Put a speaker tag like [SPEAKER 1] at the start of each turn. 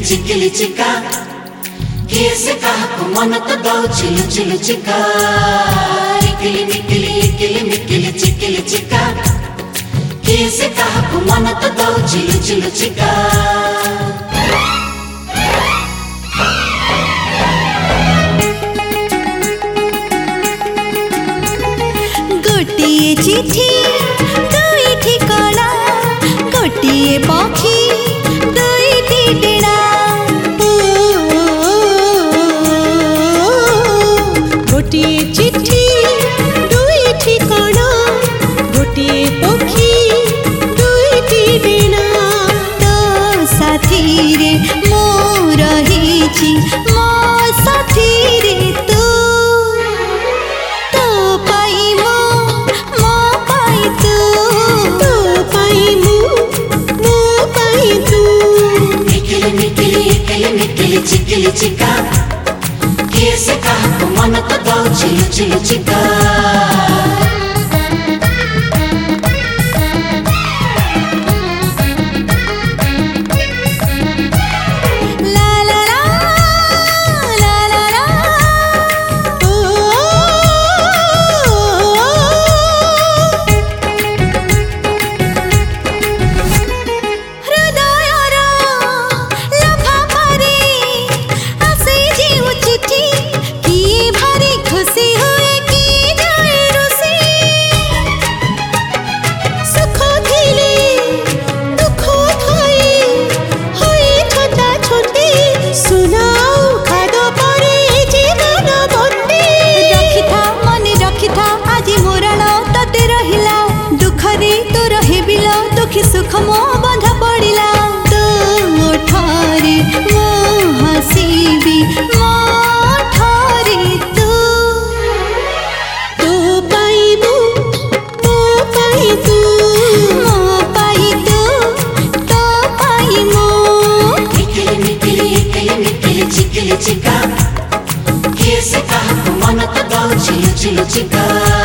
[SPEAKER 1] चिकिली चिका किए से काहको मन तो दौ चिलु चिलु चिका इकिली मिकिली चिकिली चिका किए से काहको मन तो दौ चिलु चिलु चिका
[SPEAKER 2] गोटिए चिठी दुईटी कला गोटिए पक्षी दुईटी डेड़ा गोटिए चिठी दुईटी कला गोटिए पक्षी दुईटी डेड़ा तो साथी रे मो रहीची मो साथी रे तू
[SPEAKER 1] चिकिली चिका किए से काहको मन तो दौ चिलु चिलु चिका
[SPEAKER 2] सुख मो बंधा पड़िला तो ठारे मो हसीबी मो ठारे तू तो पाई मो पाई तू मो पाई तो पाई मो
[SPEAKER 1] निकली चिकिली चिका किए से काहको मन तो दौ चिलु चिलु चिका